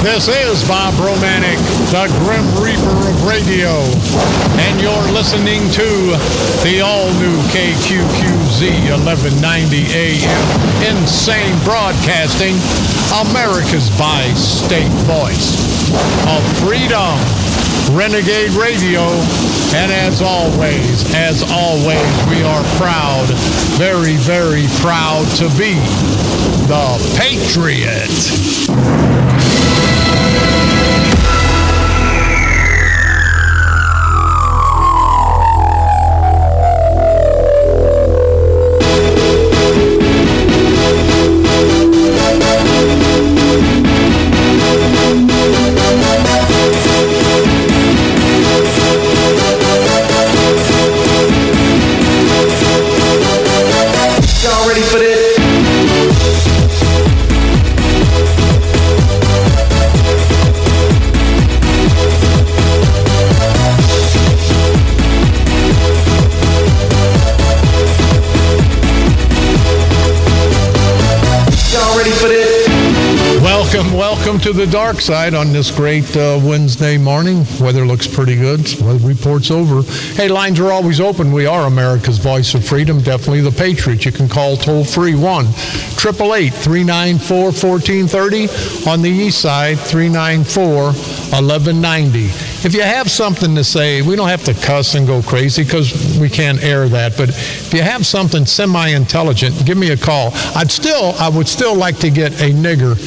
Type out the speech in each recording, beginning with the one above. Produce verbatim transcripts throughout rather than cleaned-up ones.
This is Bob Romanek, the Grim Reaper of radio, and you're listening to the all-new K Q Q Z eleven ninety A M Insane Broadcasting, America's bi-state voice of freedom, Renegade Radio, and as always, as always, we are proud, very, very proud to be the Patriot. Welcome to the dark side on this great uh, Wednesday morning. Weather looks pretty good. Weather report's over. Hey, lines are always open. We are America's voice of freedom, definitely the Patriot. You can call toll-free one eight eight eight, three nine four, one four three zero. On the east side, three nine four, one one nine zero. If you have something to say, we don't have to cuss and go crazy because we can't air that. But if you have something semi-intelligent, give me a call. I'd still, I would still like to get a nigger,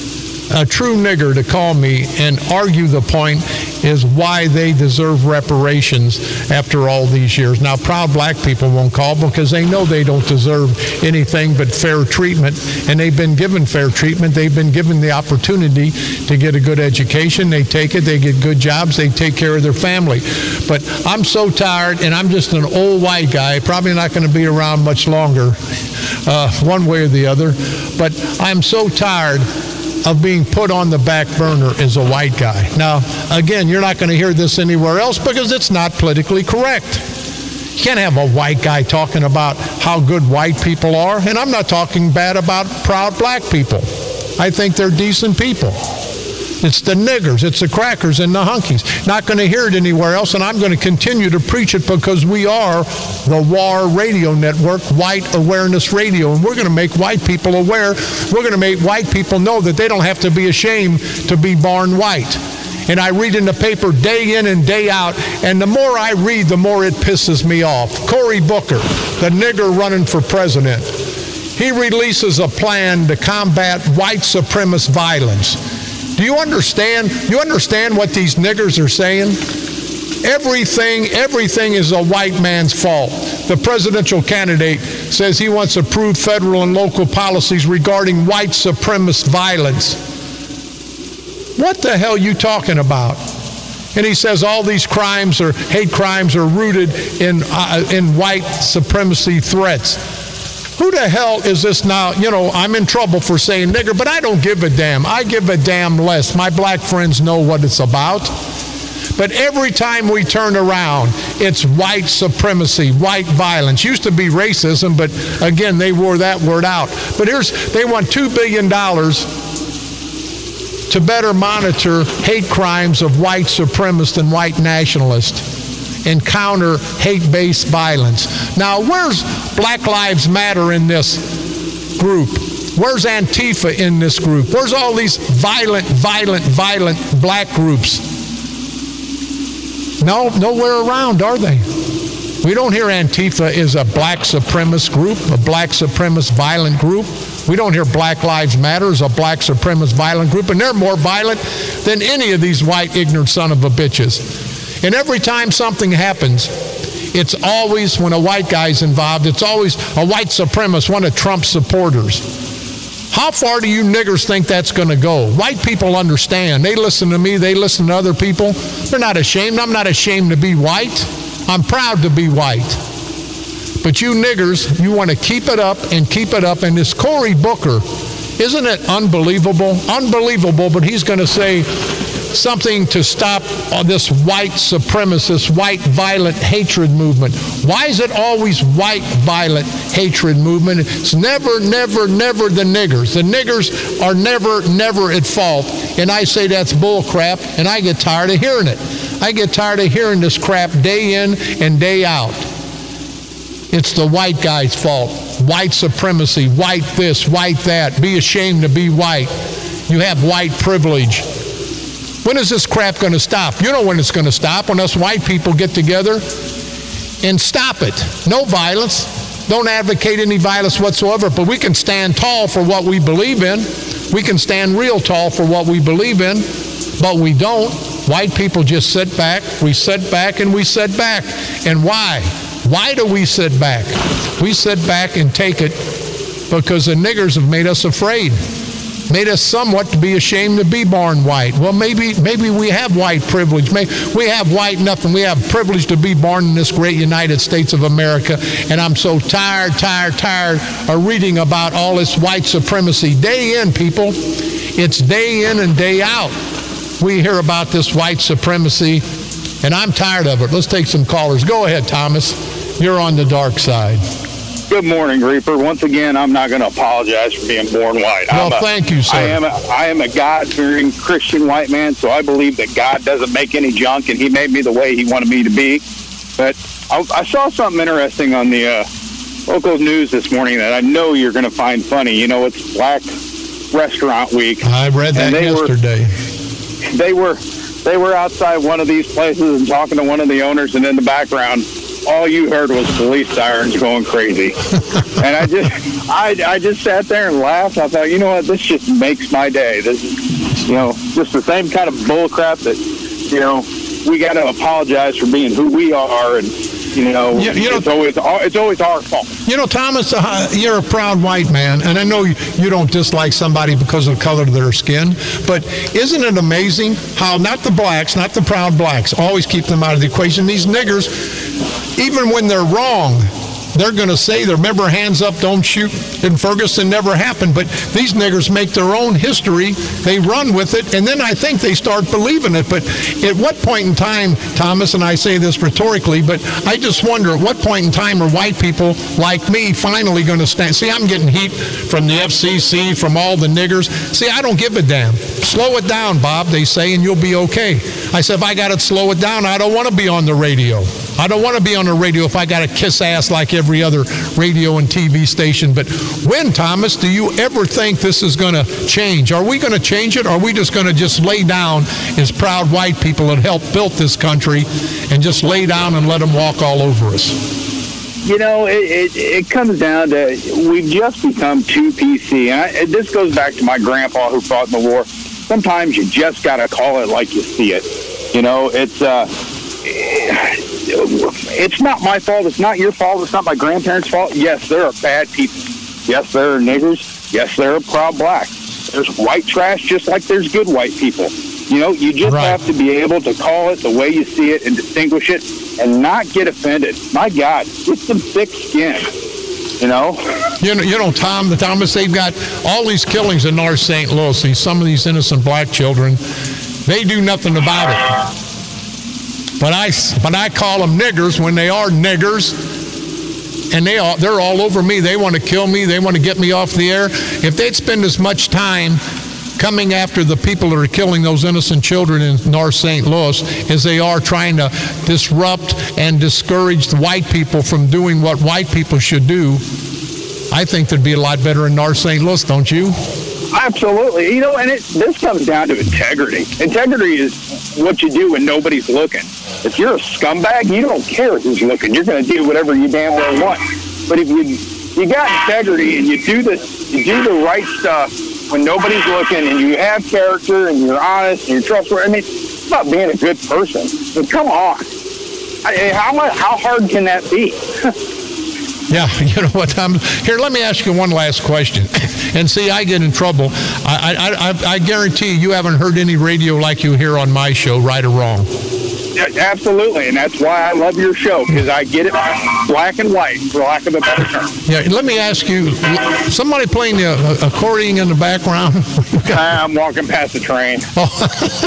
a true nigger, to call me and argue the point is why they deserve reparations after all these years. Now, proud black people won't call because they know they don't deserve anything but fair treatment, and they've been given fair treatment. They've been given the opportunity to get a good education. They take it, they get good jobs, they take care of their family. But I'm so tired, and I'm just an old white guy, probably not going to be around much longer, uh, one way or the other. But I'm so tired of being put on the back burner as a white guy. Now, again, you're not going to hear this anywhere else because it's not politically correct. You can't have a white guy talking about how good white people are, and I'm not talking bad about proud black people. I think they're decent people. It's the niggers, it's the crackers and the hunkies. Not going to hear it anywhere else, and I'm going to continue to preach it because we are the W A R Radio Network, White Awareness Radio, and we're going to make white people aware. We're going to make white people know that they don't have to be ashamed to be born white. And I read in the paper day in and day out, and the more I read, the more it pisses me off. Cory Booker, the nigger running for president, he releases a plan to combat white supremacist violence. Do you understand? You understand what these niggers are saying? Everything, everything is a white man's fault. The presidential candidate says he wants approved federal and local policies regarding white supremacist violence. What the hell are you talking about? And he says all these crimes or hate crimes are rooted in uh, in white supremacy threats. Who the hell is this now? You know, I'm in trouble for saying nigger, but I don't give a damn. I give a damn less. My black friends know what it's about. But every time we turn around, it's white supremacy, white violence. Used to be racism, but again, they wore that word out. But here's, they want two billion dollars to better monitor hate crimes of white supremacists and white nationalists and counter hate-based violence. Now, where's Black Lives Matter in this group? Where's Antifa in this group? Where's all these violent, violent, violent black groups? No, nowhere around, are they? We don't hear Antifa is a black supremacist group, a black supremacist violent group. We don't hear Black Lives Matter as a black supremacist violent group, and they're more violent than any of these white ignorant son of a bitches. And every time something happens, it's always, when a white guy's involved, it's always a white supremacist, one of Trump's supporters. How far do you niggers think that's going to go? White people understand. They listen to me. They listen to other people. They're not ashamed. I'm not ashamed to be white. I'm proud to be white. But you niggers, you want to keep it up and keep it up. And this Cory Booker, isn't it unbelievable? Unbelievable, but he's going to say something to stop uh, this white supremacist, white violent hatred movement. Why is it always white violent hatred movement? It's never, never, never the niggers. The niggers are never, never at fault. And I say that's bull crap, and I get tired of hearing it. I get tired of hearing this crap day in and day out. It's the white guy's fault. White supremacy, white this, white that. Be ashamed to be white. You have white privilege. When is this crap going to stop? You know when it's going to stop, when us white people get together and stop it. No violence. Don't advocate any violence whatsoever, but we can stand tall for what we believe in. We can stand real tall for what we believe in, but we don't. White people just sit back, we sit back, and we sit back. And why? Why do we sit back? We sit back and take it because the niggers have made us afraid. Made us somewhat to be ashamed to be born white. Well, maybe maybe we have white privilege. Maybe we have white nothing. We have privilege to be born in this great United States of America. And I'm so tired, tired, tired of reading about all this white supremacy. Day in, people. It's day in and day out. We hear about this white supremacy, and I'm tired of it. Let's take some callers. Go ahead, Thomas. You're on the dark side. Good morning, Reaper. Once again, I'm not going to apologize for being born white. Well, a, thank you, sir. I am a, I am a God-fearing Christian white man, so I believe that God doesn't make any junk, and he made me the way he wanted me to be. But I, I saw something interesting on the uh, local news this morning that I know you're going to find funny. You know, it's Black Restaurant Week. I read that they yesterday. Were, they were they were outside one of these places and talking to one of the owners, and in the background, all you heard was police sirens going crazy. And I just I, I just sat there and laughed. I thought, you know what, this just makes my day. This is, you know, just the same kind of bull crap that, you know, we got to apologize for being who we are, and, you know, you, you know it's always it's always our fault. You know, Thomas, uh, you're a proud white man, and I know you, you don't dislike somebody because of the color of their skin, but isn't it amazing how not the blacks, not the proud blacks, always keep them out of the equation. These niggers, even when they're wrong, they're going to say, remember, hands up, don't shoot, and Ferguson never happened. But these niggers make their own history. They run with it, and then I think they start believing it. But at what point in time, Thomas, and I say this rhetorically, but I just wonder, at what point in time are white people like me finally going to stand? See, I'm getting heat from the F C C, from all the niggers. See, I don't give a damn. Slow it down, Bob, they say, and you'll be okay. I said, if I got to slow it down, I don't want to be on the radio. I don't want to be on the radio if I got to kiss ass like every other radio and T V station. But when, Thomas, do you ever think this is going to change? Are we going to change it? Or are we just going to just lay down as proud white people that helped build this country and just lay down and let them walk all over us? You know, it, it, it comes down to we've just become too P C. And I, this goes back to my grandpa who fought in the war. Sometimes you just got to call it like you see it. You know, it's... uh It's not my fault. It's not your fault. It's not my grandparents' fault. Yes, there are bad people. Yes, there are niggers. Yes, there are proud blacks. There's white trash just like there's good white people. You know, you just right. have to be able to call it the way you see it and distinguish it and not get offended. My God, get some thick skin. You know? You know, you know, Tom, the Thomas, they've got all these killings in North Saint Louis. These, some of these innocent black children, they do nothing about it. But I, but I call them niggers when they are niggers, and they are, they're all over me. They want to kill me. They want to get me off the air. If they'd spend as much time coming after the people that are killing those innocent children in North Saint Louis as they are trying to disrupt and discourage the white people from doing what white people should do, I think there'd be a lot better in North Saint Louis, don't you? Absolutely. You know, and it, this comes down to integrity. Integrity is what you do when nobody's looking. If you're a scumbag, you don't care who's looking. You're going to do whatever you damn well want. But if you you got integrity and you do the you do the right stuff when nobody's looking, and you have character and you're honest and you're trustworthy, I mean, it's about being a good person. I mean, come on. I, how how hard can that be? Yeah, you know what, Tom? Here, let me ask you one last question. And see, I get in trouble. I, I, I, I guarantee you haven't heard any radio like you hear on my show, right or wrong. Yeah, absolutely, and that's why I love your show, because I get it black and white, for lack of a better term. Yeah, let me ask you, somebody playing the uh, accordion in the background? I'm walking past the train. Oh.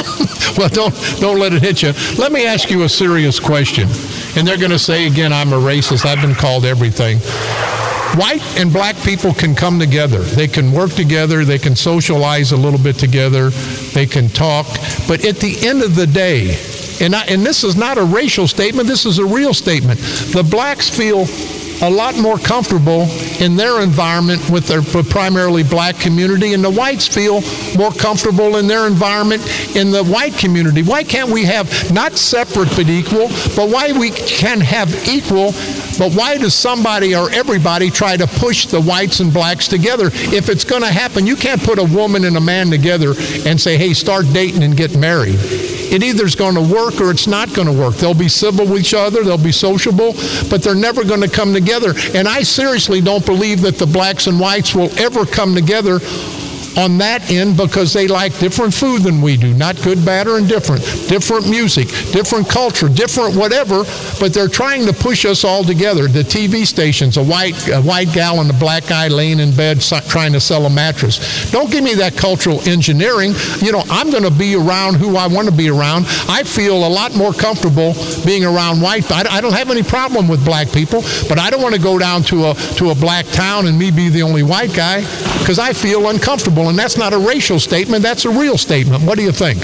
Well, don't don't let it hit you. Let me ask you a serious question. And they're going to say, again, I'm a racist. I've been called everything. White and black people can come together. They can work together. They can socialize a little bit together. They can talk. But at the end of the day, and, I, and this is not a racial statement, this is a real statement, the blacks feel a lot more comfortable in their environment with their primarily black community, and the whites feel more comfortable in their environment in the white community. Why can't we have not separate but equal, but why we can have equal, but why does somebody or everybody try to push the whites and blacks together? If it's going to happen, you can't put a woman and a man together and say, hey, start dating and get married. It either is going to work or it's not going to work. They'll be civil with each other, they'll be sociable, but they're never going to come together. And I seriously don't believe that the blacks and whites will ever come together on that end, because they like different food than we do. Not good, bad, or indifferent. Different music, different culture, different whatever, but they're trying to push us all together. The T V stations, a white a white gal and a black guy laying in bed trying to sell a mattress. Don't give me that cultural engineering. You know, I'm going to be around who I want to be around. I feel a lot more comfortable being around white. I, I don't have any problem with black people, but I don't want to go down to a to a black town and me be the only white guy, because I feel uncomfortable. And that's not a racial statement, that's a real statement. What do you think?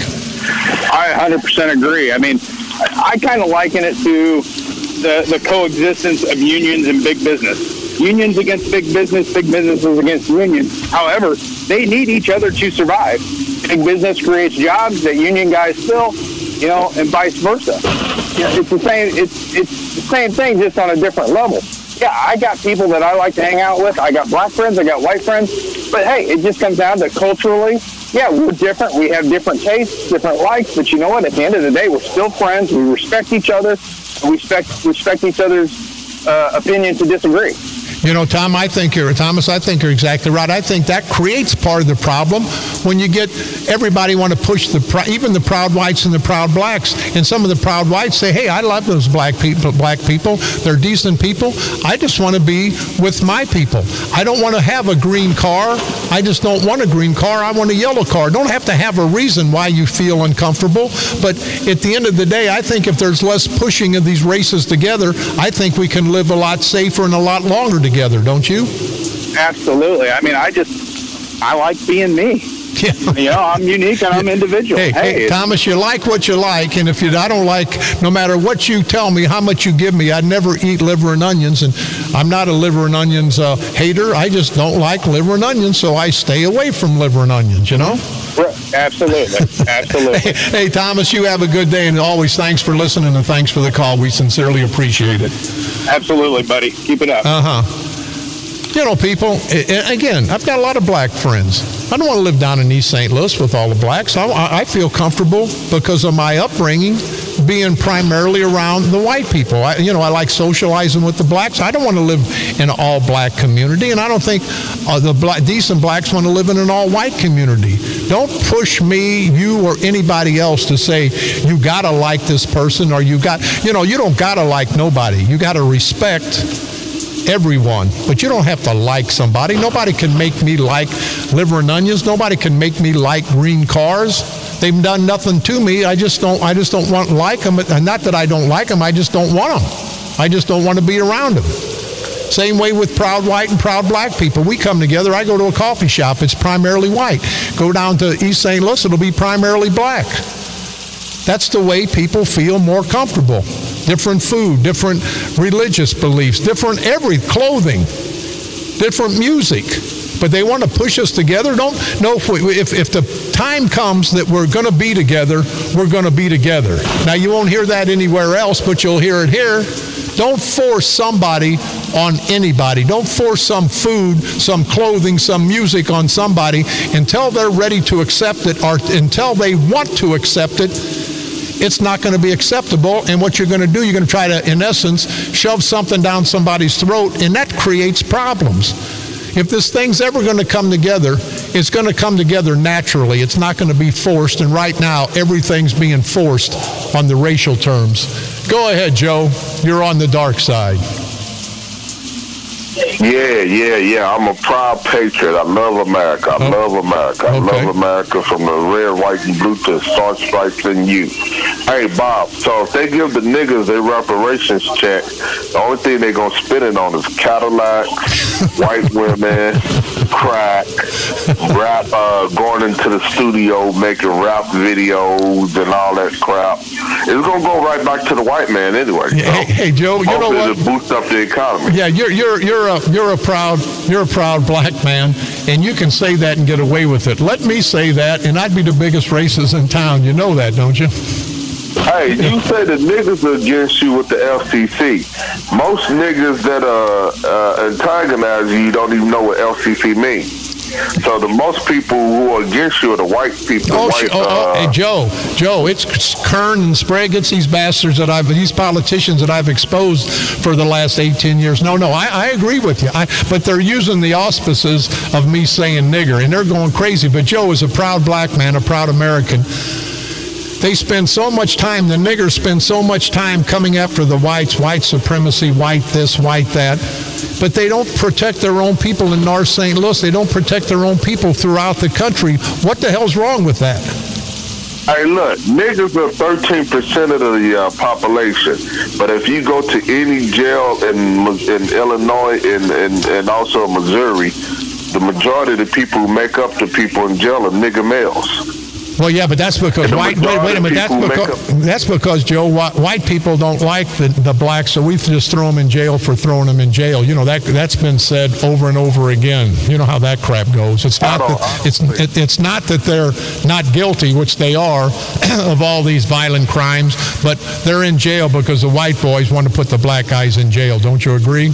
I one hundred percent agree. I mean, I kind of liken it to the, the coexistence of unions and big business. Unions against big business, big businesses against unions. However, they need each other to survive. Big business creates jobs that union guys fill, you know, and vice versa. Yeah, it's the same. It's it's the same thing, just on a different level. Yeah, I got people that I like to hang out with. I got black friends, I got white friends. But hey, it just comes down to culturally, yeah, we're different. We have different tastes, different likes. But you know what? At the end of the day, we're still friends. We respect each other. We respect, respect each other's uh, opinion to disagree. You know, Tom, I think you're, Thomas, I think you're exactly right. I think that creates part of the problem when you get everybody want to push the, even the proud whites and the proud blacks. And some of the proud whites say, hey, I love those black people, black people. They're decent people. I just want to be with my people. I don't want to have a green car. I just don't want a green car. I want a yellow car. Don't have to have a reason why you feel uncomfortable. But at the end of the day, I think if there's less pushing of these races together, I think we can live a lot safer and a lot longer together. Together, don't you? Absolutely. I mean, I just, I like being me. Yeah. You know, I'm unique and I'm individual. Hey, hey, hey, Thomas, you like what you like, and if you, I don't like, no matter what you tell me, how much you give me, I'd never eat liver and onions, and I'm not a liver and onions uh, hater. I just don't like liver and onions, so I stay away from liver and onions, you know? Absolutely. Absolutely. hey, hey, Thomas, you have a good day, and always thanks for listening, and thanks for the call. We sincerely appreciate it. Absolutely, buddy. Keep it up. Uh-huh. You know, people, again, I've got a lot of black friends. I don't want to live down in East Saint Louis with all the blacks. I, I feel comfortable because of my upbringing being primarily around the white people. I, you know, I like socializing with the blacks. I don't want to live in an all-black community, and I don't think uh, the black, decent blacks want to live in an all-white community. Don't push me, you, or anybody else to say, you got to like this person, or you got, you know, you don't got to like nobody. You got to respect everyone, but you don't have to like somebody. Nobody can make me like liver and onions. Nobody can make me like green cars. They've done nothing to me. I just don't. I just don't want to like them. And not that I don't like them. I just don't want them. I just don't want to be around them. Same way with proud white and proud black people. We come together. I go to a coffee shop. It's primarily white. Go down to East Saint Louis. It'll be primarily black. That's the way people feel more comfortable. Different food, different religious beliefs, different every clothing, different music. But they want to push us together. Don't know if, we, if if the time comes that we're going to be together, we're going to be together. Now, you won't hear that anywhere else, but you'll hear it here. Don't force somebody on anybody. Don't force some food, some clothing, some music on somebody until they're ready to accept it, or until they want to accept it. It's not going to be acceptable, and what you're going to do, you're going to try to, in essence, shove something down somebody's throat, and that creates problems. If this thing's ever going to come together, it's going to come together naturally. It's not going to be forced, and right now, everything's being forced on the racial terms. Go ahead, Joe. You're on the dark side. Yeah, yeah, yeah. I'm a proud patriot. I love America. I oh. love America. I okay. love America from the red, white, and blue to Star Stripes and you. Hey, Bob, so if they give the niggas their reparations check, the only thing they're going to spend it on is Cadillacs, white women, crack, rap, uh, going into the studio, making rap videos and all that crap. It's going to go right back to the white man anyway. So. Hey, hey, Joe, you know what? To boost up the economy. Yeah, you're you're you're a you're a proud you're a proud black man, and you can say that and get away with it. Let me say that, and I'd be the biggest racist in town. You know that, don't you? Hey, you say the niggas are against you with the F C C. Most niggas that uh, uh, antagonize you don't even know what L C C means. So the most people who are against you are the white people. Oh, white, oh, oh uh, hey, Joe, Joe, it's Kern and Sprague. It's these bastards that I've, these politicians that I've exposed for the last eight, ten years. No, no, I, I agree with you. I, but they're using the auspices of me saying nigger, and they're going crazy. But Joe is a proud black man, a proud American. They spend so much time, the niggers spend so much time coming after the whites, white supremacy, white this, white that, but they don't protect their own people in North Saint Louis. They don't protect their own people throughout the country. What the hell's wrong with that? Hey, look, niggas are thirteen percent of the uh, population, but if you go to any jail in in Illinois and, and, and also Missouri, the majority of the people who make up the people in jail are nigger males. Well, yeah, but that's because white. Wait, wait a minute. That's because that's because Joe. White people don't like the, the blacks, so we just throw them in jail for throwing them in jail. You know that that's been said over and over again. You know how that crap goes. It's not that it's it, it's not that they're not guilty, which they are, of all these violent crimes, but they're in jail because the white boys want to put the black guys in jail. Don't you agree?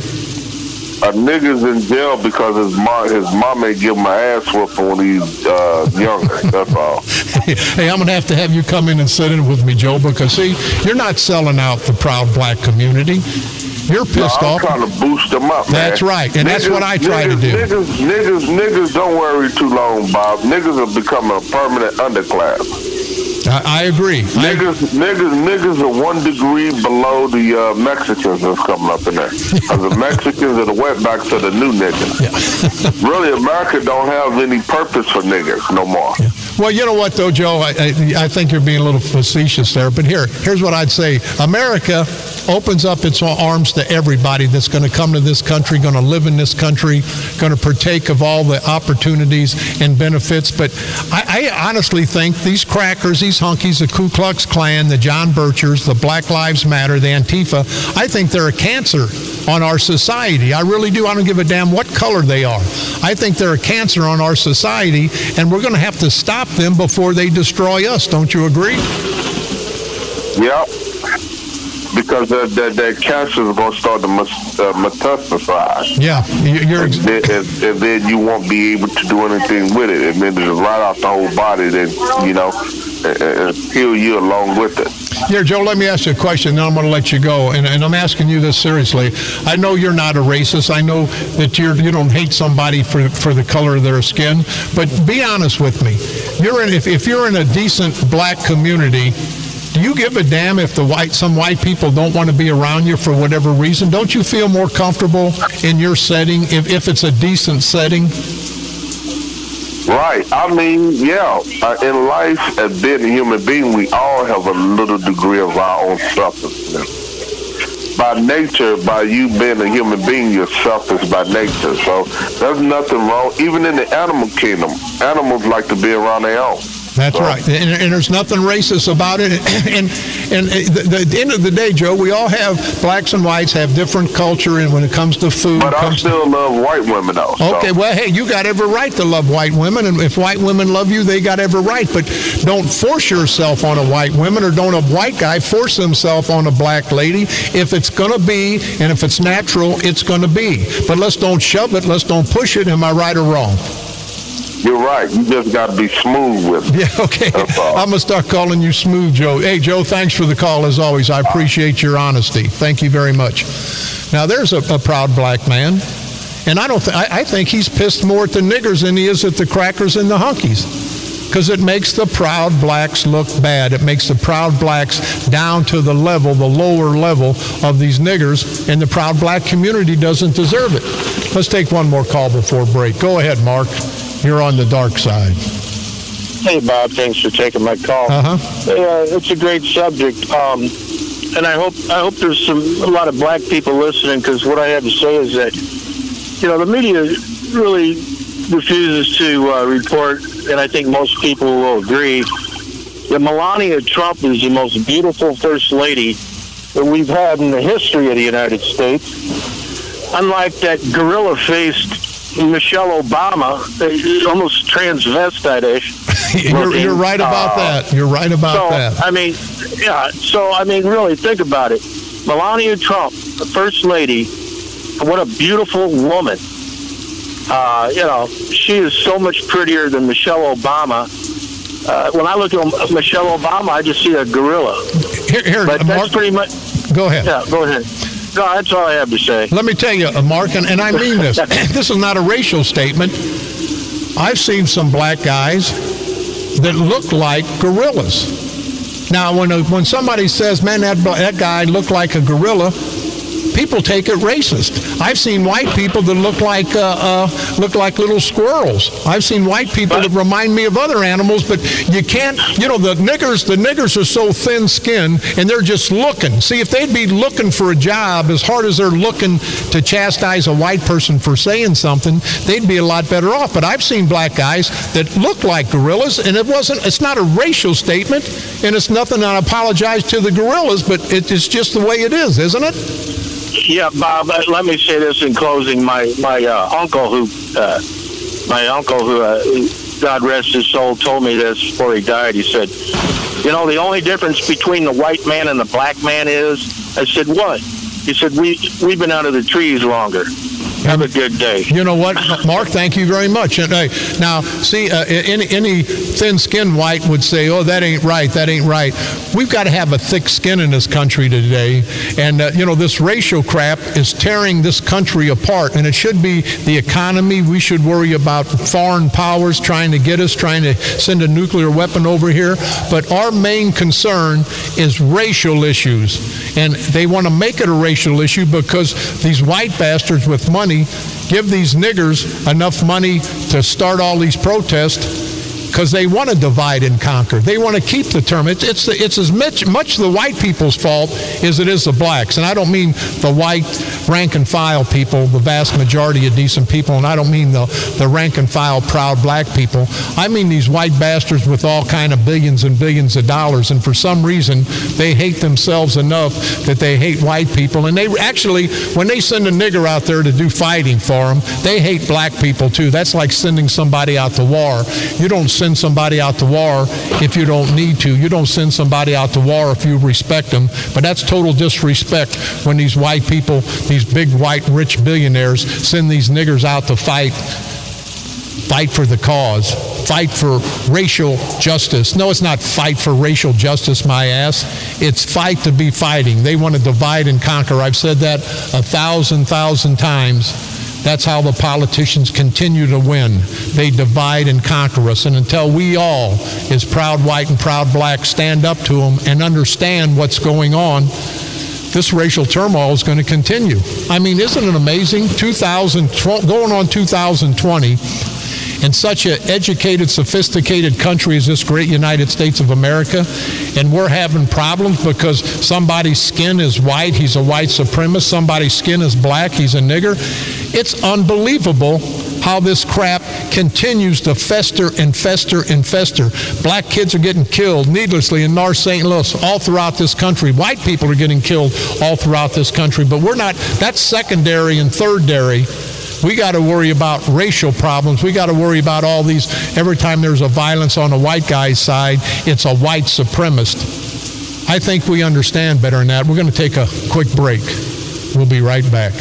A nigga's in jail because his mom, his mom ain't give him an ass whooping when he's uh, younger. That's all. Hey, I'm going to have to have you come in and sit in with me, Joe, because, see, you're not selling out the proud black community. You're pissed no, I'm off. I'm trying to boost them up, man. That's right, and niggas, that's what I try niggas, to do. Niggas, niggas, niggas, don't worry too long, Bob. Niggas are becoming a permanent underclass. I, I agree. Niggas, I, niggas, niggas are one degree below the uh, Mexicans that's coming up in there. Because the Mexicans are the wetbacks of the new niggas. Yeah. Really, America don't have any purpose for niggas no more. Yeah. Well, you know what, though, Joe? I, I, I think you're being a little facetious there. But here, here's what I'd say. America opens up its arms to everybody that's going to come to this country, going to live in this country, going to partake of all the opportunities and benefits. But I, I honestly think these crackers, these hunkies, the Ku Klux Klan, the John Birchers, the Black Lives Matter, the Antifa, I think they're a cancer on our society. I really do. I don't give a damn what color they are. I think they're a cancer on our society, and we're going to have to stop them before they destroy us. Don't you agree? Yep. Because that, that, that cancer is going to start to uh, metastasize. Yeah, you're. And then, and, and then you won't be able to do anything with it. And then it's right off the whole body, then, you know, and, and kill you along with it. Here, Joe, let me ask you a question, then I'm going to let you go. And, and I'm asking you this seriously. I know you're not a racist. I know that you're, you don't hate somebody for for the color of their skin. But be honest with me. You're in, if, if you're in a decent black community, do you give a damn if the white some white people don't want to be around you for whatever reason? Don't you feel more comfortable in your setting if, if it's a decent setting? Right. I mean, yeah. Uh, in life, as being a human being, we all have a little degree of our own selfishness. By nature, by you being a human being, you're selfish by nature. So there's nothing wrong. Even in the animal kingdom, animals like to be around their own. That's right, and, and there's nothing racist about it. And and, and the, the end of the day, Joe, we all have, blacks and whites have different culture, and when it comes to food. But I still to, love white women, though. Okay, so. Well, hey, you got every right to love white women, and if white women love you, they got every right. But don't force yourself on a white woman, or don't a white guy force himself on a black lady. If it's going to be, and if it's natural, it's going to be. But let's don't shove it. Let's don't push it. Am I right or wrong? You're right. You just got to be smooth with it. Yeah, okay. I'm going to start calling you Smooth Joe. Hey, Joe, thanks for the call as always. I appreciate your honesty. Thank you very much. Now, there's a, a proud black man, and I don't. Th- I, I think he's pissed more at the niggers than he is at the crackers and the hunkies. because it makes the proud blacks look bad. It makes the proud blacks down to the level, the lower level of these niggers, and the proud black community doesn't deserve it. Let's take one more call before break. Go ahead, Mark. You're on the dark side. Hey, Bob. Thanks for taking my call. Uh-huh. Uh, it's a great subject, um, and I hope I hope there's some a lot of black people listening, because what I have to say is that, you know, the media really refuses to uh, report, and I think most people will agree, that Melania Trump is the most beautiful first lady that we've had in the history of the United States. Unlike that gorilla-faced Michelle Obama, almost transvestite-ish. you're, you're right about uh, that. You're right about so, that. I mean, yeah. So I mean, really, think about it. Melania Trump, the first lady, what a beautiful woman. Uh, you know, she is so much prettier than Michelle Obama. Uh, when I look at Michelle Obama, I just see a gorilla. Here, here, but uh, that's Mark, pretty much. Go ahead. Yeah, go ahead. No, that's all I have to say. Let me tell you, uh, Mark, and, and I mean this. This is not a racial statement. I've seen some black guys that look like gorillas. Now, when a, when somebody says, man, that, that guy looked like a gorilla, people take it racist. I've seen white people that look like uh, uh, look like little squirrels. I've seen white people that remind me of other animals, but you can't, you know, the niggers, the niggers are so thin-skinned, and they're just looking. See, if they'd be looking for a job as hard as they're looking to chastise a white person for saying something, they'd be a lot better off. But I've seen black guys that look like gorillas, and it wasn't, it's not a racial statement, and it's nothing, I apologize to the gorillas, but it's just the way it is, isn't it? Yeah, Bob, let me say this in closing. My my uh, uncle, who, uh, my uncle, who, uh, God rest his soul, told me this before he died. He said, you know, the only difference between the white man and the black man is, I said, what? He said, we, we've been out of the trees longer. Have a good day. You know what, Mark? Thank you very much. And, uh, now, see, uh, any, any thin-skinned white would say, oh, that ain't right, that ain't right. We've got to have a thick skin in this country today. And, uh, you know, this racial crap is tearing this country apart. And it should be the economy. We should worry about foreign powers trying to get us, trying to send a nuclear weapon over here. But our main concern is racial issues. And they want to make it a racial issue because these white bastards with money give these niggers enough money to start all these protests because they want to divide and conquer. They want to keep the term. It's it's, the, it's as much, much the white people's fault as it is the blacks. And I don't mean the white rank and file people, the vast majority of decent people, and I don't mean the, the rank and file proud black people. I mean these white bastards with all kind of billions and billions of dollars, and for some reason they hate themselves enough that they hate white people. And they actually, when they send a nigger out there to do fighting for them, they hate black people too. That's like sending somebody out to war. You don't send somebody out to war if you don't need to. You don't send somebody out to war if you respect them. But that's total disrespect when these white people, these big white rich billionaires, send these niggers out to fight. Fight for the cause. Fight for racial justice. No, it's not fight for racial justice, my ass. It's fight to be fighting. They want to divide and conquer. I've said that a thousand, thousand times. That's how the politicians continue to win. They divide and conquer us. And until we all, as proud white and proud black, stand up to them and understand what's going on, this racial turmoil is going to continue. I mean, isn't it amazing? two thousand, going on two thousand twenty, in such an educated, sophisticated country as this great United States of America, and we're having problems because somebody's skin is white, he's a white supremacist, somebody's skin is black, he's a nigger. It's unbelievable how this crap continues to fester and fester and fester. Black kids are getting killed needlessly in North Saint Louis, all throughout this country. White people are getting killed all throughout this country, but we're not, that's secondary and thirdary. We got to worry about racial problems. We got to worry about all these. Every time there's a violence on a white guy's side, it's a white supremacist. I think we understand better than that. We're going to take a quick break. We'll be right back.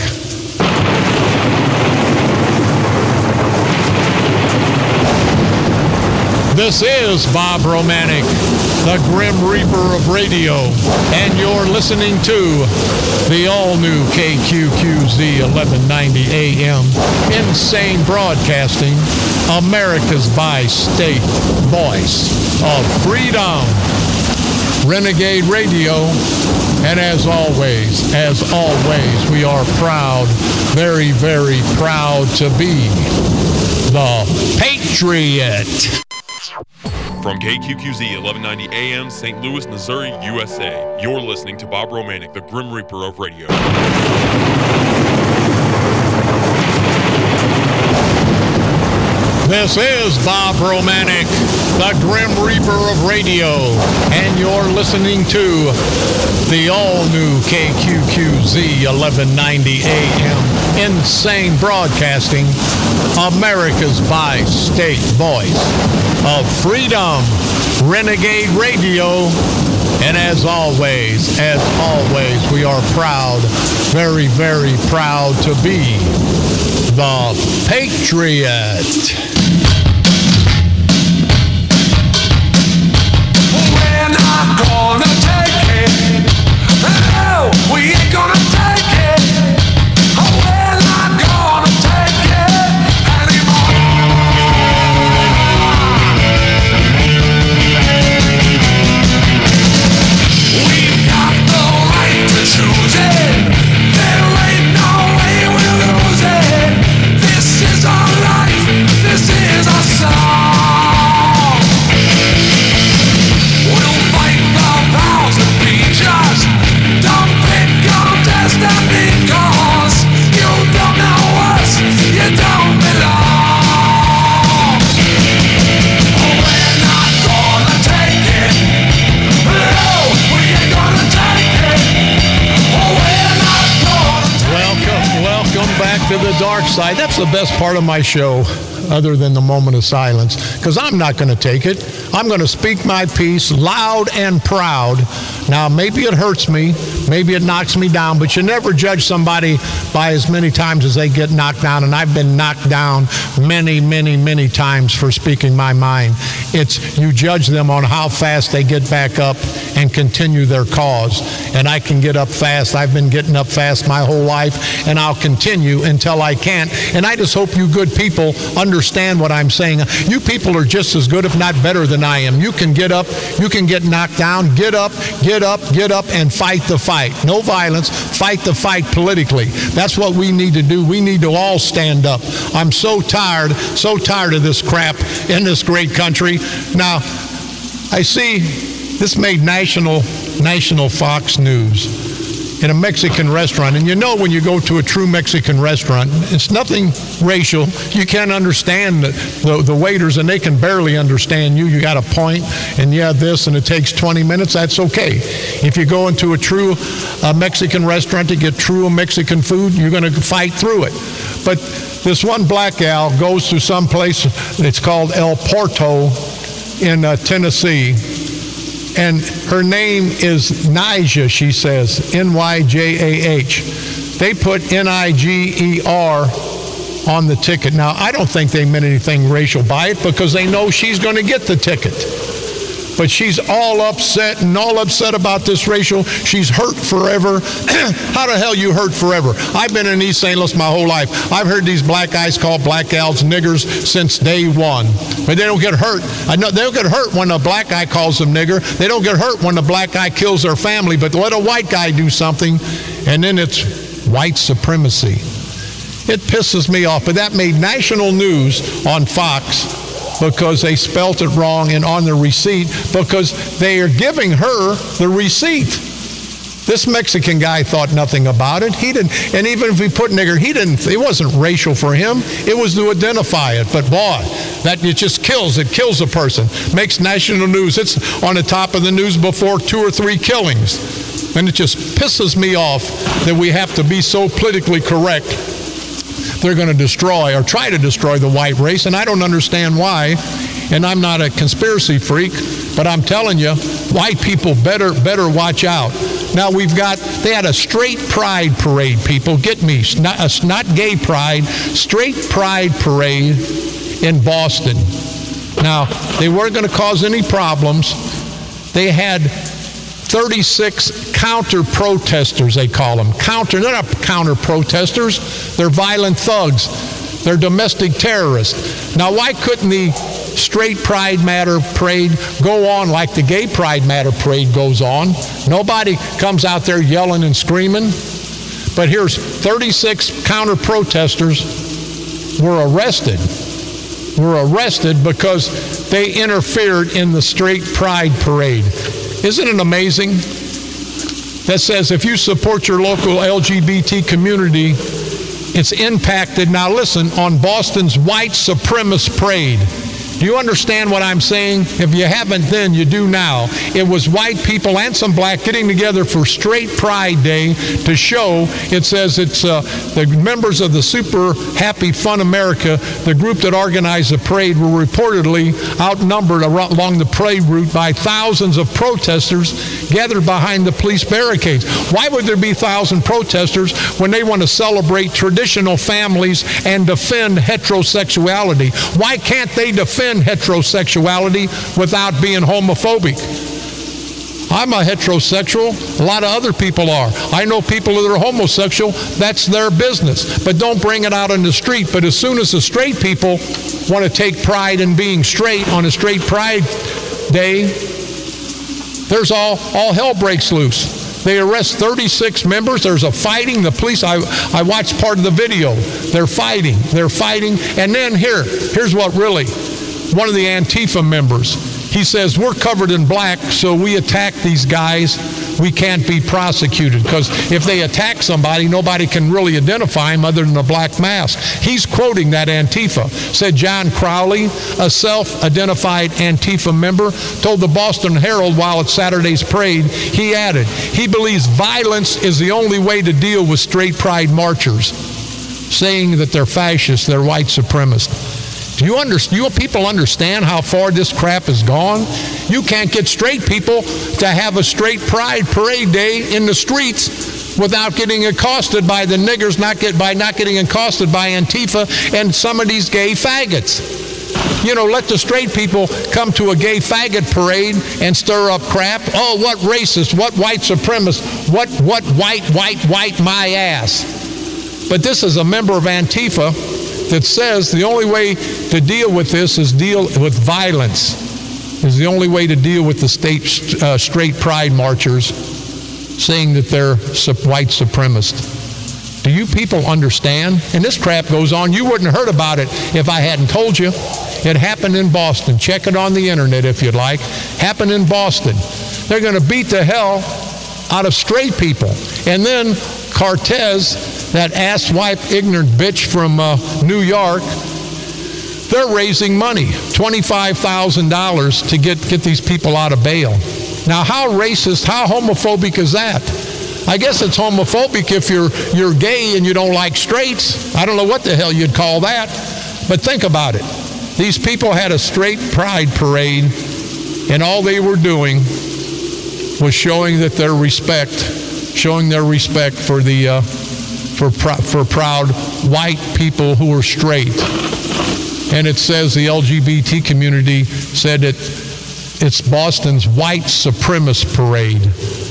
This is Bob Romanek, the Grim Reaper of radio, and you're listening to the all-new K Q Q Z eleven ninety A M, Insane Broadcasting, America's bi-state voice of freedom, Renegade Radio, and as always, as always, we are proud, very, very proud to be the Patriot. From K Q Q Z eleven ninety A M, Saint Louis, Missouri, U S A, you're listening to Bob Romanek, the Grim Reaper of radio. This is Bob Romanek, the Grim Reaper of radio, and you're listening to the all-new K Q Q Z eleven ninety A M, Insane Broadcasting, America's bi-state voice of freedom, Renegade Radio, and as always, as always, we are proud, very, very proud to be the Patriot. We're not gonna take it. No, we ain't gonna take it. Oh, we're not gonna take it anymore. We've got the right to choose it. There ain't no way we'll lose it. This is our life. This is our song. To the dark side. That's the best part of my show, other than the moment of silence, because I'm not going to take it. I'm going to speak my piece loud and proud. Now, maybe it hurts me, maybe it knocks me down, but you never judge somebody by as many times as they get knocked down, and I've been knocked down many, many, many times for speaking my mind. It's you judge them on how fast they get back up and continue their cause, and I can get up fast. I've been getting up fast my whole life, and I'll continue until I can't, and I just hope you good people understand what I'm saying. You people are just as good, if not better than I am. You can get up, you can get knocked down, get up, get up, get up, and fight the fight. No violence, fight the fight politically. That's what we need to do. We need to all stand up. I'm so tired, so tired of this crap in this great country. Now, I see this made national, national Fox News in a Mexican restaurant. And you know when you go to a true Mexican restaurant, it's nothing racial. You can't understand the, the, the waiters, and they can barely understand you. You got a point, and yeah, this, and it takes twenty minutes, that's okay. If you go into a true uh, Mexican restaurant to get true Mexican food, you're going to fight through it. But this one black gal goes to some place, it's called El Porto in uh, Tennessee, and her name is Nyjah, she says, N Y J A H. They put N I G E R on the ticket. Now, I don't think they meant anything racial by it because they know she's going to get the ticket. But she's all upset and all upset about this racial. She's hurt forever. How the hell you hurt forever? I've been in East Saint Louis my whole life. I've heard these black guys call black gals niggers since day one. But they don't get hurt. I know they don't get hurt when a black guy calls them nigger. They don't get hurt when a black guy kills their family. But let a white guy do something, and then it's white supremacy. It pisses me off. But that made national news on Fox because they spelt it wrong and on the receipt, because they are giving her the receipt. This Mexican guy thought nothing about it. He didn't, and even if he put nigger, he didn't, it wasn't racial for him. It was to identify it. But boy, that it just kills, it kills a person. Makes national news. It's on the top of the news before two or three killings. And it just pisses me off that we have to be so politically correct. They're going to destroy or try to destroy the white race, and I don't understand why. And I'm not a conspiracy freak, but I'm telling you, white people better better watch out. Now we've got, they had a straight pride parade, people, get me, not, a, not gay pride, straight pride parade in Boston. Now, they weren't going to cause any problems. they had thirty-six counter-protesters, they call them. Counter, they're not counter-protesters. They're violent thugs. They're domestic terrorists. Now, why couldn't the straight Pride Matter parade go on like the gay Pride Matter parade goes on? Nobody comes out there yelling and screaming. But here's thirty-six counter-protesters were arrested. Were arrested because they interfered in the straight Pride parade. Isn't it amazing? That says if you support your local L G B T community, it's impacted, now listen, on Boston's white supremacist parade. Do you understand what I'm saying? If you haven't then, you do now. It was white people and some black getting together for Straight Pride Day to show, it says it's uh, the members of the Super Happy Fun America, the group that organized the parade, were reportedly outnumbered along the parade route by thousands of protesters gathered behind the police barricades. Why would there be thousand protesters when they want to celebrate traditional families and defend heterosexuality? Why can't they defend heterosexuality without being homophobic? I'm a heterosexual. A lot of other people are. I know people that are homosexual. That's their business. But don't bring it out on the street. But as soon as the straight people want to take pride in being straight on a straight Pride Day, there's all, all hell breaks loose. They arrest thirty-six members. There's a fighting. The police, I, I watched part of the video. They're fighting. They're fighting. And then here, here's what really, one of the Antifa members, he says, we're covered in black, so we attack these guys. We can't be prosecuted because if they attack somebody, nobody can really identify him other than a black mask. He's quoting that Antifa. Said John Crowley, a self-identified Antifa member, told the Boston Herald while at Saturday's parade, he added, he believes violence is the only way to deal with straight pride marchers, saying that they're fascists, they're white supremacists. Do you, under, do you people understand how far this crap has gone? You can't get straight people to have a straight pride parade day in the streets without getting accosted by the niggers, not get, by not getting accosted by Antifa and some of these gay faggots. You know, let the straight people come to a gay faggot parade and stir up crap. Oh, what racist, what white supremacist, what, what white, white, white, my ass. But this is a member of Antifa that says the only way to deal with this is deal with violence, is the only way to deal with the state uh, straight pride marchers, saying that they're white supremacists. Do you people understand? And this crap goes on. You wouldn't have heard about it if I hadn't told you. It happened in Boston. Check it on the internet if you'd like. Happened in Boston. They're going to beat the hell out of straight people. And then Cortez, that asswipe ignorant bitch from uh, New York, they're raising money, twenty-five thousand dollars to get, get these people out of bail. Now, how racist, how homophobic is that? I guess it's homophobic if you're, you're gay and you don't like straights. I don't know what the hell you'd call that. But think about it. These people had a straight pride parade, and all they were doing was showing that their respect, showing their respect for the uh, for pr- for proud white people who are straight. And it says the L G B T community said it, it's Boston's white supremacist parade.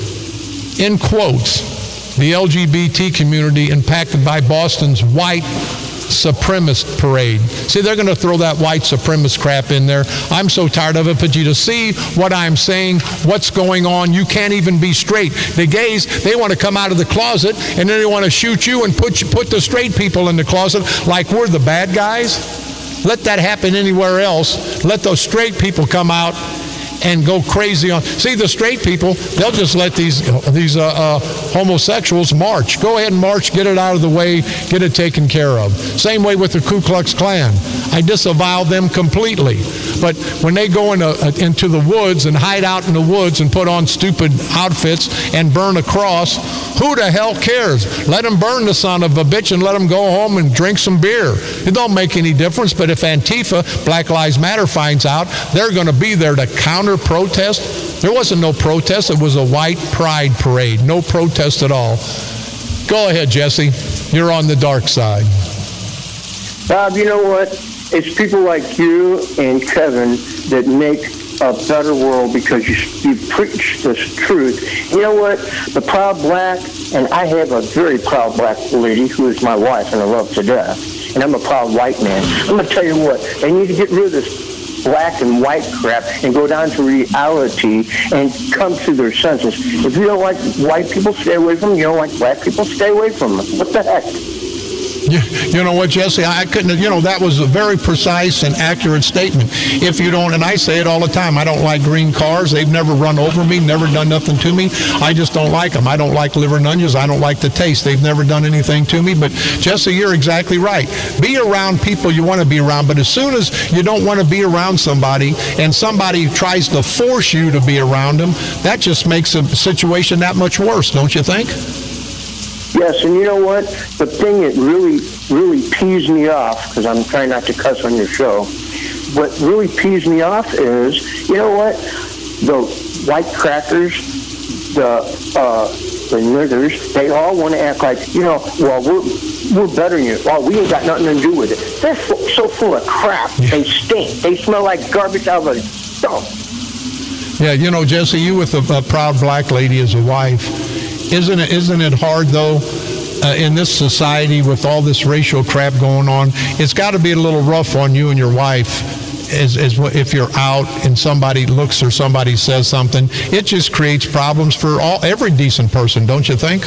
In quotes, the L G B T community impacted by Boston's white supremacist parade. See, they're going to throw that white supremacist crap in there. I'm so tired of it, but you to see what I'm saying, what's going on, you can't even be straight. The gays, they want to come out of the closet, and then they want to shoot you and put you, put the straight people in the closet like we're the bad guys. Let that happen anywhere else. Let those straight people come out and go crazy on. See, the straight people, they'll just let these these uh, uh, homosexuals march. Go ahead and march, get it out of the way, get it taken care of. Same way with the Ku Klux Klan. I disavow them completely. But when they go into, uh, into the woods and hide out in the woods and put on stupid outfits and burn a cross, who the hell cares? Let them burn the son of a bitch and let them go home and drink some beer. It don't make any difference. But if Antifa, Black Lives Matter, finds out, they're going to be there to counter protest. There wasn't no protest. It was a white pride parade. No protest at all. Go ahead, Jesse. You're on the dark side. Bob, you know what? It's people like you and Kevin that make a better world because you you preach this truth. You know what? The proud black, and I have a very proud black lady who is my wife and I love to death, and I'm a proud white man. I'm going to tell you what, they need to get rid of this black and white crap and go down to reality and come to their senses. If you don't like white people, stay away from them. You don't like black people, stay away from them. What the heck? You, you know what, Jesse, I couldn't, you know, that was a very precise and accurate statement. If you don't, and I say it all the time, I don't like green cars. They've never run over me, never done nothing to me. I just don't like them. I don't like liver and onions. I don't like the taste. They've never done anything to me. But, Jesse, you're exactly right. Be around people you want to be around. But as soon as you don't want to be around somebody and somebody tries to force you to be around them, that just makes a situation that much worse, don't you think? Yes, and you know what? The thing that really, really pees me off, because I'm trying not to cuss on your show, what really pees me off is, you know what? The white crackers, the uh, the niggers, they all want to act like, you know, well, we're we're better than you. Well, we ain't got nothing to do with it. They're so, so full of crap. Yeah. They stink. They smell like garbage out of a dump. Yeah, you know, Jesse, you with a, a proud black lady as a wife, Isn't it, isn't it hard, though, uh, in this society with all this racial crap going on? It's got to be a little rough on you and your wife as, as if you're out and somebody looks or somebody says something. It just creates problems for all every decent person, don't you think?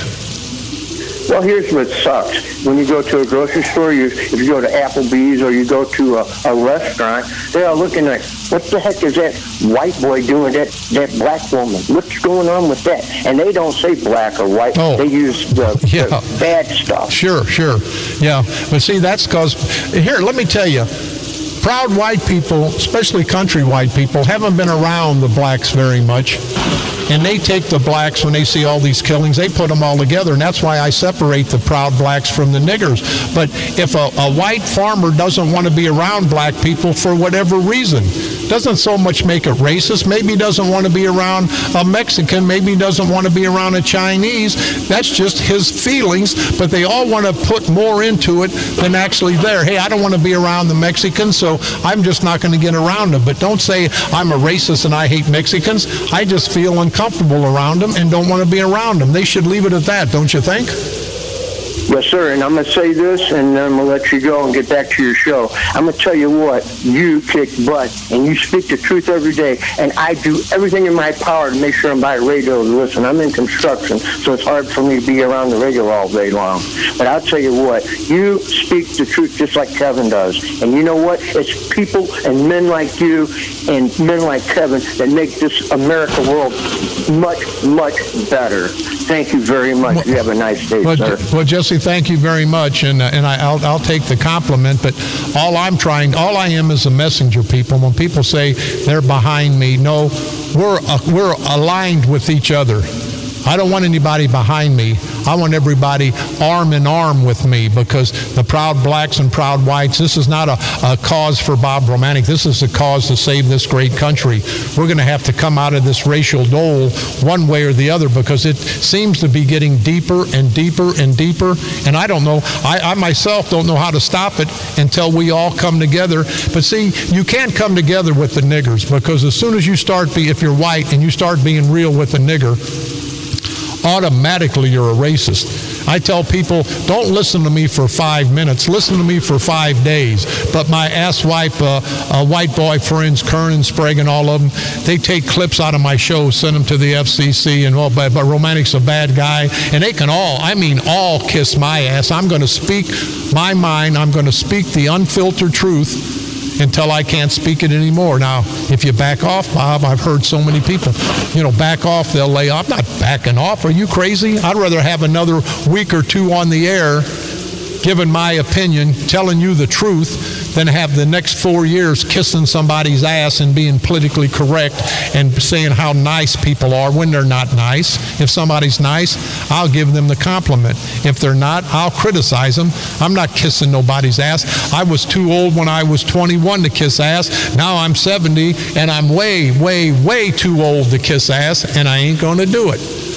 Well, here's what sucks. When you go to a grocery store, you, if you go to Applebee's or you go to a, a restaurant, they're all looking like, what the heck is that white boy doing that, that black woman? What's going on with that? And they don't say black or white. Oh. They use the, Yeah. the bad stuff. Sure, sure. Yeah. But see, that's because, here, let me tell you, proud white people, especially country white people, haven't been around the blacks very much. And they take the blacks, when they see all these killings, they put them all together. And that's why I separate the proud blacks from the niggers. But if a, a white farmer doesn't want to be around black people for whatever reason, doesn't so much make it racist. Maybe he doesn't want to be around a Mexican. Maybe he doesn't want to be around a Chinese. That's just his feelings. But they all want to put more into it than actually there. Hey, I don't want to be around the Mexicans, so I'm just not going to get around them. But don't say I'm a racist and I hate Mexicans. I just feel uncomfortable around them and don't want to be around them. They should leave it at that, don't you think? Yes, sir, and I'm going to say this, and then I'm going to let you go and get back to your show. I'm going to tell you what, you kick butt, and you speak the truth every day, and I do everything in my power to make sure I'm by radio to listen. I'm in construction, so it's hard for me to be around the radio all day long. But I'll tell you what, you speak the truth just like Kevin does. And you know what? It's people and men like you and men like Kevin that make this America world much, much better. Thank you very much. Well, you have a nice day, well, sir. Well, Jesse, thank you very much, and uh, and I, I'll I'll take the compliment. But all I'm trying, all I am is a messenger. People, when people say they're behind me, no, we're uh, we're aligned with each other. I don't want anybody behind me. I want everybody arm in arm with me, because the proud blacks and proud whites, this is not a, a cause for Bob Romanek. This is a cause to save this great country. We're going to have to come out of this racial dole one way or the other, because it seems to be getting deeper and deeper and deeper. And I don't know, I, I myself don't know how to stop it until we all come together. But see, you can't come together with the niggers, because as soon as you start, be, if you're white and you start being real with a nigger, automatically you're a racist. I tell people, don't listen to me for five minutes. Listen to me for five days. But my asswipe, uh, uh, white boy friends, Kern and Sprague and all of them, they take clips out of my show, send them to the F C C, and, well, but, but Romanek's a bad guy. And they can all, I mean all, kiss my ass. I'm going to speak my mind. I'm going to speak the unfiltered truth until I can't speak it anymore. Now, if you back off, Bob, I've heard so many people, you know, back off, they'll lay off. I'm not backing off. Are you crazy? I'd rather have another week or two on the air giving my opinion, telling you the truth, than have the next four years kissing somebody's ass and being politically correct and saying how nice people are when they're not nice. If somebody's nice, I'll give them the compliment. If they're not, I'll criticize them. I'm not kissing nobody's ass. I was too old when I was twenty-one to kiss ass. Now I'm seventy, and I'm way, way, way too old to kiss ass, and I ain't going to do it.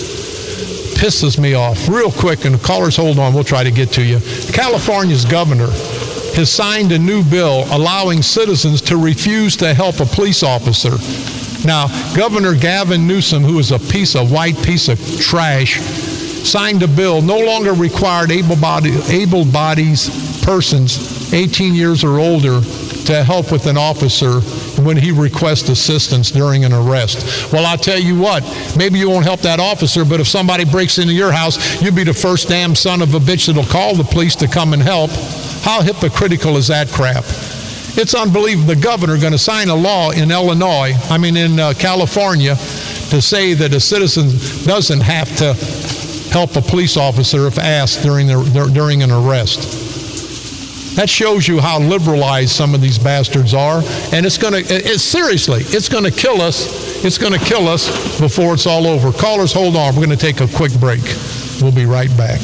Pisses me off. Real quick, and the callers, hold on, we'll try to get to you. California's governor has signed a new bill allowing citizens to refuse to help a police officer Now, Governor Gavin Newsom, who is a piece of white piece of trash, signed a bill no longer required able-bodied, able-bodied persons eighteen years or older to help with an officer when he requests assistance during an arrest. Well, I'll tell you what, maybe you won't help that officer, but if somebody breaks into your house, you'll be the first damn son of a bitch that'll call the police to come and help. How hypocritical is that crap? It's unbelievable. The governor going to sign a law in Illinois, I mean in uh, California, to say that a citizen doesn't have to help a police officer if asked during, their, their, during an arrest. That shows you how liberalized some of these bastards are, and it's going to, it, seriously, it's going to kill us. It's going to kill us before it's all over. Callers, hold on. We're going to take a quick break. We'll be right back.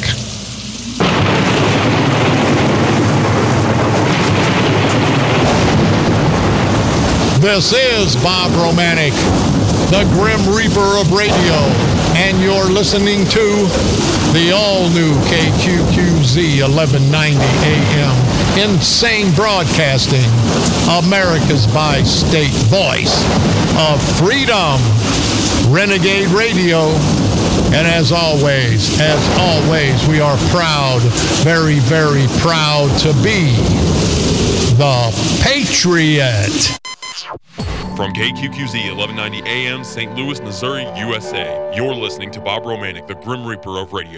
This is Bob Romanek, the Grim Reaper of radio, and you're listening to the all-new K Q Q Z eleven ninety A M. Insane Broadcasting, America's bi-state voice of freedom, Renegade Radio. And as always, as always, we are proud, very, very proud to be the Patriot. From K Q Q Z eleven ninety A M, Saint Louis, Missouri, U S A, you're listening to Bob Romanek, the Grim Reaper of radio.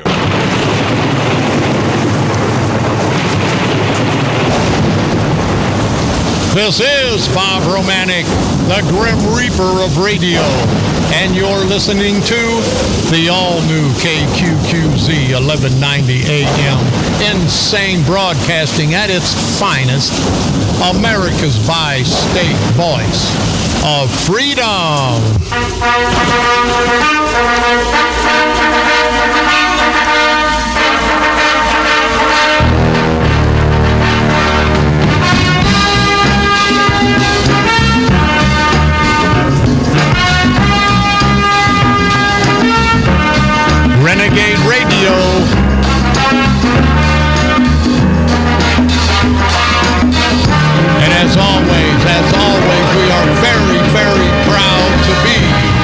This is Bob Romanek, the Grim Reaper of radio, and you're listening to the all-new K Q Q Z eleven ninety A M. Insane Broadcasting at its finest, America's bi-state voice of freedom. Renegade Radio. And as always, as always, we are very, very proud to be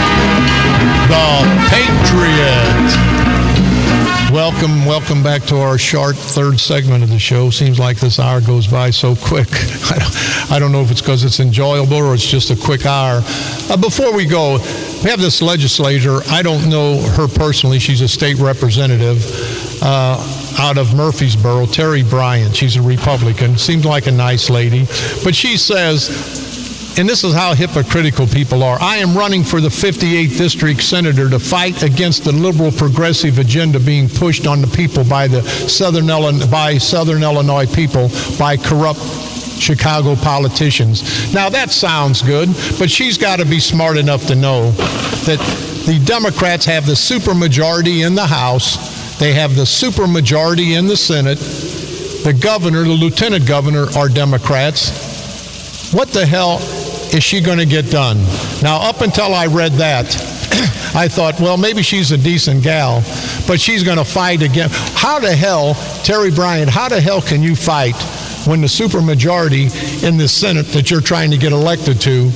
the Patriot. Welcome, welcome back to our short third segment of the show. Seems like this hour goes by so quick. I don't, I don't know if it's because it's enjoyable or it's just a quick hour. Uh, before we go, we have this legislator. I don't know her personally. She's a state representative uh, out of Murfreesboro, Terry Bryant. She's a Republican. Seems like a nice lady. But she says, and this is how hypocritical people are, I am running for the fifty-eighth District Senator to fight against the liberal progressive agenda being pushed on the people by the Southern Illinois, by Southern Illinois people, by corrupt Chicago politicians. Now that sounds good, but she's got to be smart enough to know that the Democrats have the supermajority in the House, they have the supermajority in the Senate, the governor, the lieutenant governor are Democrats. What the hell is she going to get done? Now, up until I read that, I thought, well, maybe she's a decent gal, but she's going to fight again. How the hell, Terry Bryant, how the hell can you fight when the supermajority in the Senate that you're trying to get elected to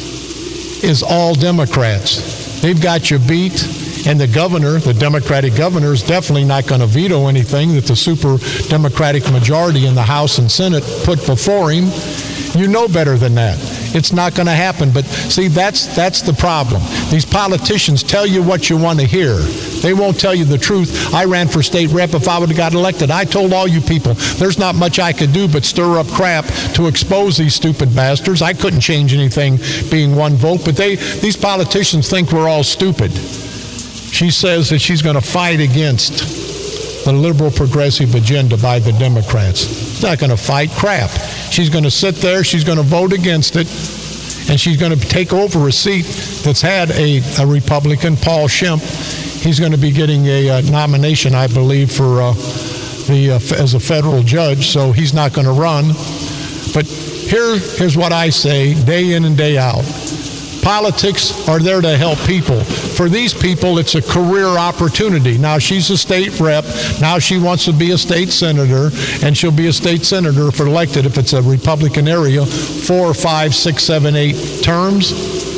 is all Democrats? They've got you beat, and the governor, the Democratic governor, is definitely not going to veto anything that the super Democratic majority in the House and Senate put before him. You know better than that. It's not going to happen. But see, that's that's the problem. These politicians tell you what you want to hear. They won't tell you the truth. I ran for state rep. If I would have got elected, I told all you people, there's not much I could do but stir up crap to expose these stupid bastards. I couldn't change anything being one vote, but they these politicians think we're all stupid. She says that she's going to fight against the liberal progressive agenda by the Democrats. She's not going to fight crap. She's going to sit there, she's going to vote against it, and she's going to take over a seat that's had a, a Republican, Paul Schimpf. He's going to be getting a, a nomination, I believe, for uh, the uh, as a federal judge, so he's not going to run. But here, here's what I say day in and day out. Politics are there to help people. For these people, it's a career opportunity. Now, she's a state rep. Now she wants to be a state senator, and she'll be a state senator if elected, if it's a Republican area, four, five, six, seven, eight terms.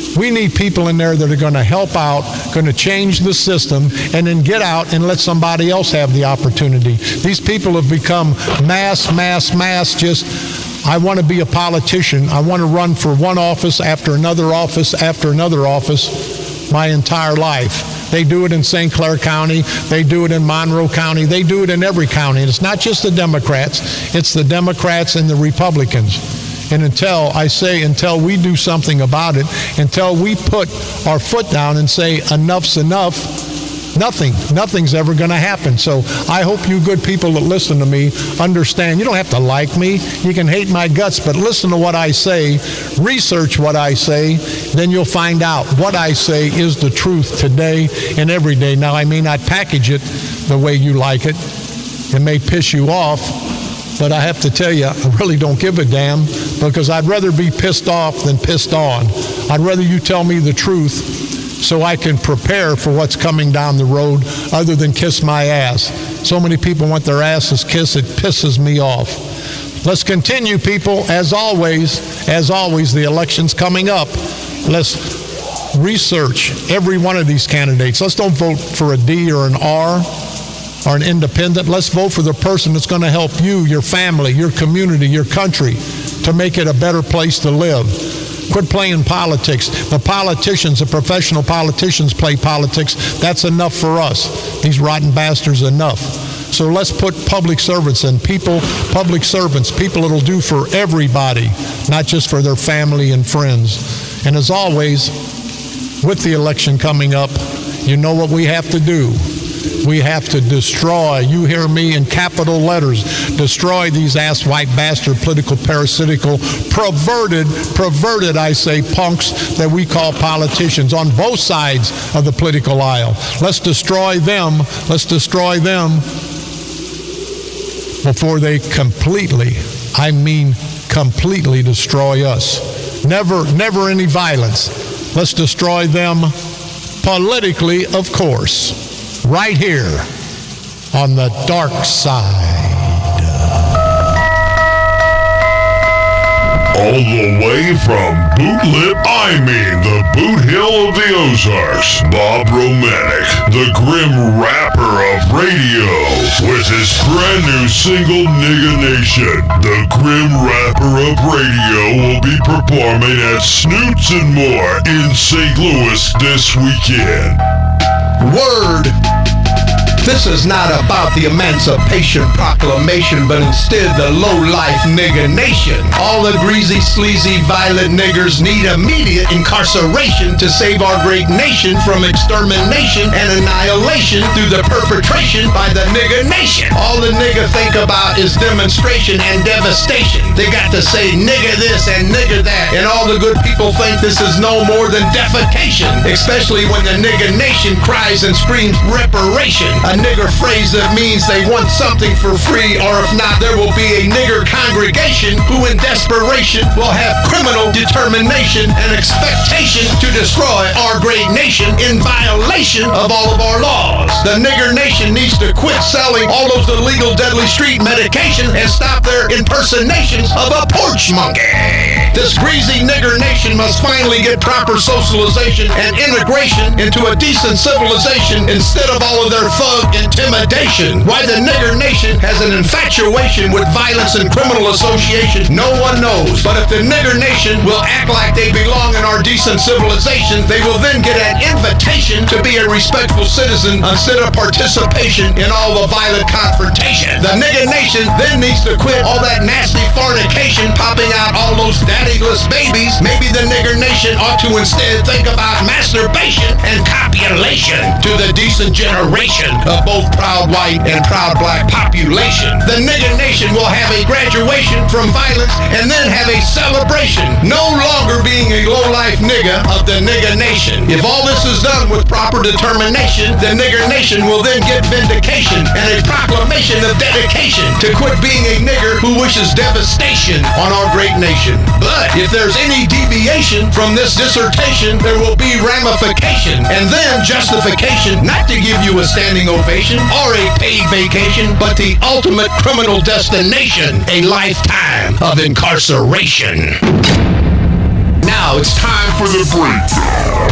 We need people in there that are going to help out, going to change the system, and then get out and let somebody else have the opportunity. These people have become mass, mass, mass, just, I want to be a politician. I want to run for one office after another office after another office my entire life. They do it in Saint Clair County. They do it in Monroe County. They do it in every county. And it's not just the Democrats. It's the Democrats and the Republicans. And until, I say, until we do something about it, until we put our foot down and say enough's enough, nothing, nothing's ever going to happen. So I hope you good people that listen to me understand. You don't have to like me. You can hate my guts, but listen to what I say. Research what I say. Then you'll find out what I say is the truth today and every day. Now, I may not package it the way you like it. It may piss you off. But I have to tell you, I really don't give a damn, because I'd rather be pissed off than pissed on. I'd rather you tell me the truth so I can prepare for what's coming down the road other than kiss my ass. So many people want their asses kissed, it pisses me off. Let's continue, people. As always, as always, the election's coming up. Let's research every one of these candidates. Let's don't vote for a D or an R or an independent. Let's vote for the person that's going to help you, your family, your community, your country to make it a better place to live. Quit playing politics. The politicians, the professional politicians play politics. That's enough for us. These rotten bastards, enough. So let's put public servants in, people, public servants, people that'll do for everybody, not just for their family and friends. And as always, with the election coming up, you know what we have to do. We have to destroy, you hear me, in capital letters, destroy these ass-white bastard, political, parasitical, perverted, perverted, I say, punks that we call politicians on both sides of the political aisle. Let's destroy them. Let's destroy them before they completely, I mean completely destroy us. Never, never any violence. Let's destroy them politically, of course. Right here on the dark side. All the way from Bootlip, I mean the Boot Hill of the Ozarks, Bob Romanek, the grim rapper of radio, with his brand new single, Nigga Nation. The grim rapper of radio will be performing at Snoots and More in Saint Louis this weekend. Word! This is not about the Emancipation Proclamation, but instead the low-life nigga nation. All the greasy, sleazy, violent niggers need immediate incarceration to save our great nation from extermination and annihilation through the perpetration by the nigga nation. All the nigga think about is demonstration and devastation. They got to say nigga this and nigga that, and all the good people think this is no more than defecation, especially when the nigga nation cries and screams reparation. A nigger phrase that means they want something for free, or if not, there will be a nigger congregation who in desperation will have criminal determination and expectation to destroy our great nation in violation of all of our laws. The nigger nation needs to quit selling all those illegal deadly street medication and stop their impersonations of a porch monkey. This greasy nigger nation must finally get proper socialization and integration into a decent civilization instead of all of their thug intimidation. Why the nigger nation has an infatuation with violence and criminal association, no one knows. But if the nigger nation will act like they belong in our decent civilization, they will then get an invitation to be a respectful citizen instead of participation in all the violent confrontation. The nigger nation then needs to quit all that nasty fornication, popping out all those daddyless babies. Maybe the nigger nation ought to instead think about masturbation and copulation to the decent generation of both proud white and proud black population. The nigger nation will have a graduation from violence and then have a celebration, no longer being a low-life nigga of the nigger nation. If all this is done with proper determination, the nigger nation will then get vindication and a proclamation of dedication to quit being a nigger who wishes devastation on our great nation. But if there's any deviation from this dissertation, there will be ramification and then justification not to give you a standing ovation or a paid vacation, but the ultimate criminal destination, a lifetime of incarceration. Now now it's time for the breakdown.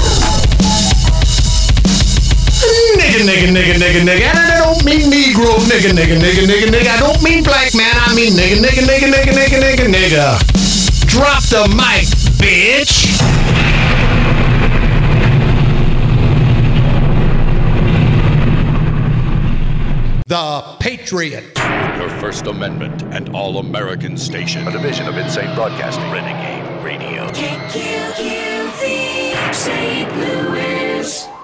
Nigga, nigga, nigga, nigga, nigga. And I don't mean Negro, nigga, nigga, nigga, nigga, nigga. I don't mean black man. I mean nigga, nigga, nigga, nigga, nigga, nigga, nigga. Drop the mic, bitch. The Patriot. Your First Amendment and All-American Station. A division of Insane Broadcasting. Renegade Radio. K Q Q Z, Saint Louis.